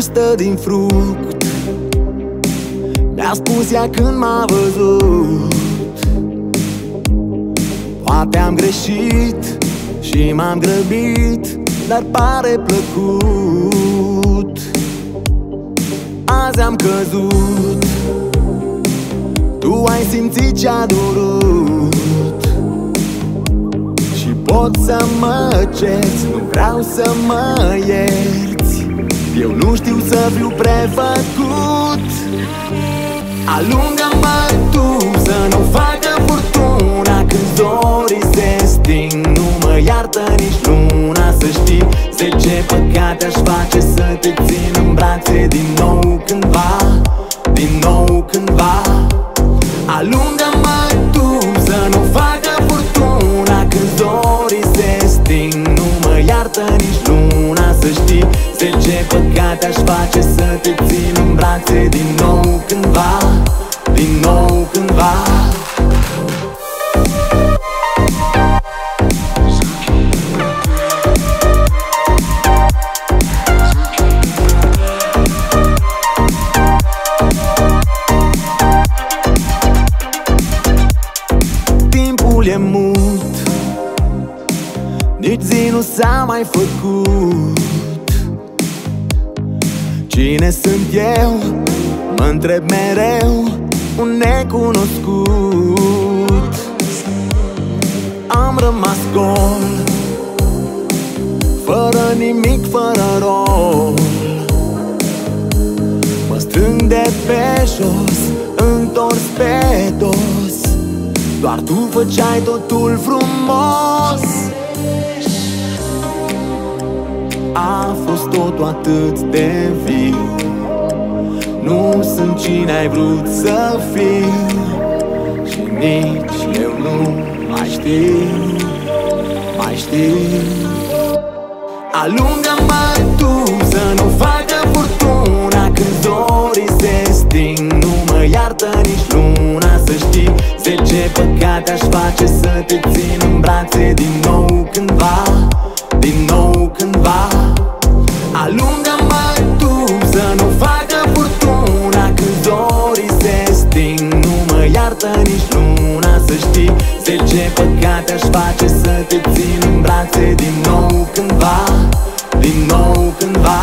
gustă din fruct. Mi-a spus ea când m-a văzut. Poate am greșit și m-am grăbit, dar pare plăcut. Azi am căzut, tu ai simțit ce-a durut. Și pot să mă cerți, nu vreau să mă ierți. Eu nu știu să fiu prefăcut. Alungă-mă tu să nu facă furtuna când zorii se sting. Nu mă iartă nici luna, să știi. 10 păcate aș face să te țin în brațe din nou cândva, din nou cândva. Alungă-mă tu să nu facă furtuna când zorii se sting. Nu mă iartă nici luna, să știi. 10 păcate aș face să te țin în brațe din nou cândva, din nou cândva. Timpul e mult, nici zi nu s-a mai făcut. Cine sunt eu? Mă întreb mereu, un necunoscut. Am rămas gol, fără nimic, fără rol. Mă strâng de pe jos, întors pe dos. Doar tu făceai totul frumos. A fost totul atât de viu. Nu sunt cine ai vrut să fiu. Și nici eu nu mai știu, mai știu. Alungă-mă tu să nu facă furtuna când zorii se sting. Nu mă iartă nici luna, să știi. 10 păcate aș face să te țin în brațe din nou cândva, din nou cândva. Alungă-mă tu să nu facă furtuna când zorii se sting. Nu mă iartă nici luna, să știi. 10 păcate aș face să te țin în brațe din nou cândva, din nou cândva.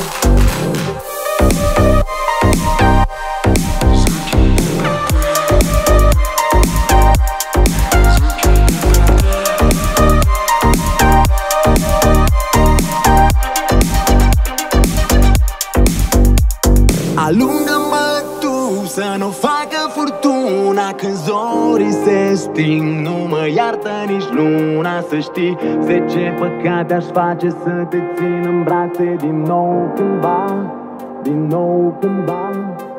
Alungă-mă tu să nu facă furtuna când zorii se sting. Nu mă iartă nici luna, să știi. 10 păcate aș face să te țin în brațe din nou cândva, din nou cândva.